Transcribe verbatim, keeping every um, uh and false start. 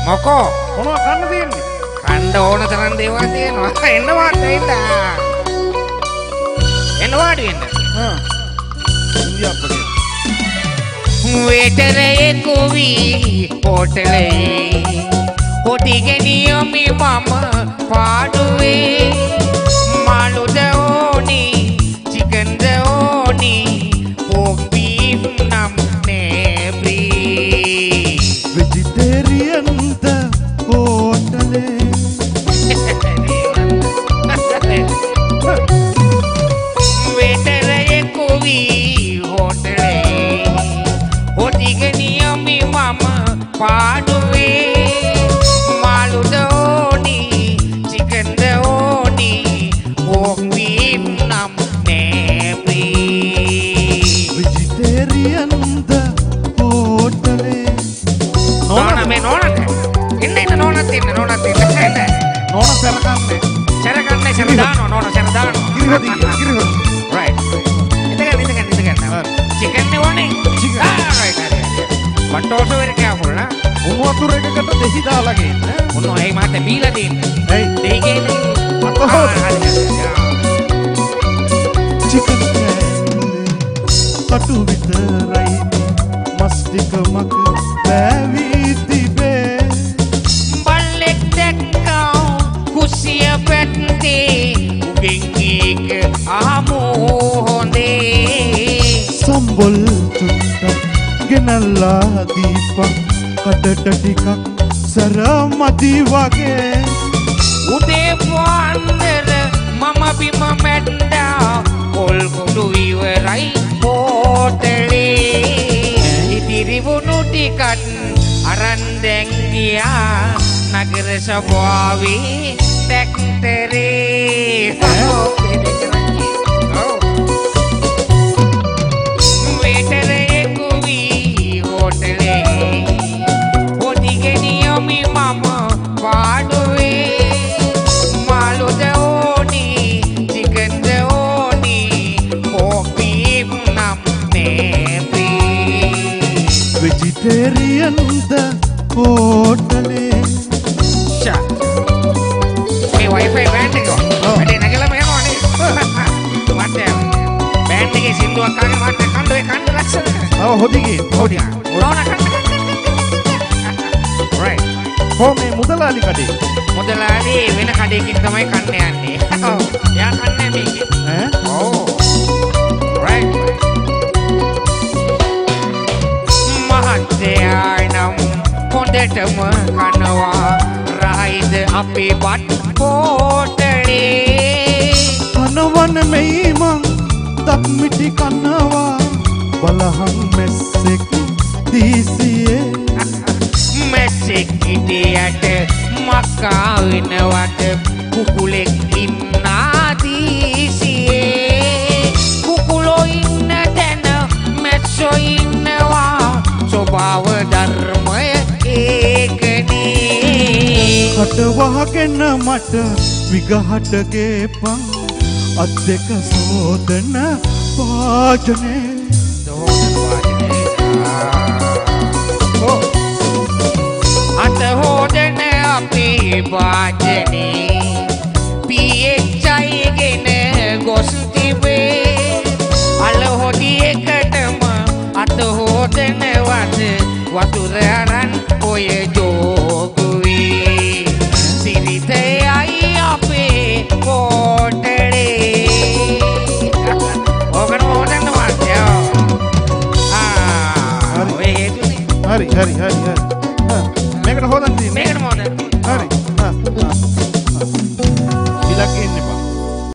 මොකෝ මොනවා කන්න තියෙන්නේ? කන්න ඕන තරම් දේවල් තියෙනවා. එන්න වාඩි වෙන්න. එන්න වාඩි වෙන්න. හා. ඉන්දියාප්පගේ. වේතරේ කුවි හෝටලේ හොටිගෙනියමි මම පාඩුවේ මාළුද ඕනි චිකන්ද ඕනි පෝක් බීෆ් නම් නේ vegetarian the hotele vetere kuvi hotele hotigeniami mama paduwe maludoni chicken doni pork beef nam nebi vegetarian the hotele nona me nona inne inne nona tinne nona tinne inne nona serakanne serakanne seradano nona seradano girihodi girihodi right indekan indekan indekan chicken ne one chicken ah right right but also very careful na උණු වතුර එකකට දෙහි දාලා ගේන්න unno ei mate බීලා තින්නේ hey දෙහි ගේන්නේ අතහොත් chicken කටු විතරයි මස් ටික මක බෑවි තිබේ බල්ලෙක් දැක්කා කුසිය පැත්තේ උගෙන් එක ආමු හොඳේ සම්බොල් චුට්ටක් ගෙනල්ලා දීපන් කඩට ටිකක් සර මදි වගේ උදේ පාන්දර මම බිම මැද්දා පොල් කුඩු ඉවරයි හෝටලේ ඉතිරි වුණු ටිකත් අරන් දැන් ගියා නගර සභාවේ ටැක්ටරේ වේටරේ කුවි හෝටලේ හොටිගෙනියමි මම පාඩුවේ මාළුද ඕනි චිකන්ද ඕනි පෝක් බීෆ් නම් නෙපි vegetarian the hotele ෂා මේ wifi බෑන්ඩ් එක වැඩේ නැගලා මෙහෙම වනේ වට බෑන්ඩ් එකේ සින්දුවක් අහගෙන වට කණ්ඩේ කණ්ඩ ලක්ෂණ ආව හොදිගේ හොඩිය නෝන කණ්ඩ right කොහොමේ මුදලාලි කඩේ මුදලාලි වෙන කඩේකින් තමයි කන්න යන්නේ ඔව් එයා කන්නේ මේකේ ඈ ඔව් right මහත්තයා නම් හොඳටම කනවා රයිද අපේ බත් පොටලේ කනවන මෙයි මං දත් මිටි කනවා බලහන් මෙස්සෙක් දීසියේ මැස්සෙක් හිටියට මක්කා වෙනවට කුකුලෙක් ඉන්නා දීසියේ කුකුලෝ ඉන්න තැන මැස්සෝ ඉන්නවා ස්වභාව ධර්මය ඒකනේ කටවහගෙන මට විගහට ගේපන් අත් දෙක සෝදන වාජනේ අත හෝදන අපේ වාජනේ පීඑච් ගෙන ගොස් තිබේ අල හොඩි එකටම අත හෝදන වද වතුර අරන් ඔය ජෝගුවේ සිරිතයයි අපේ හෝටලේ ඔබන හෝදන්න මාත්‍යෝ ආ ඔය හේතුනේ හරි හරි හරි හරි මේකට හොදන් තියෙන්නේ මේකට මොකද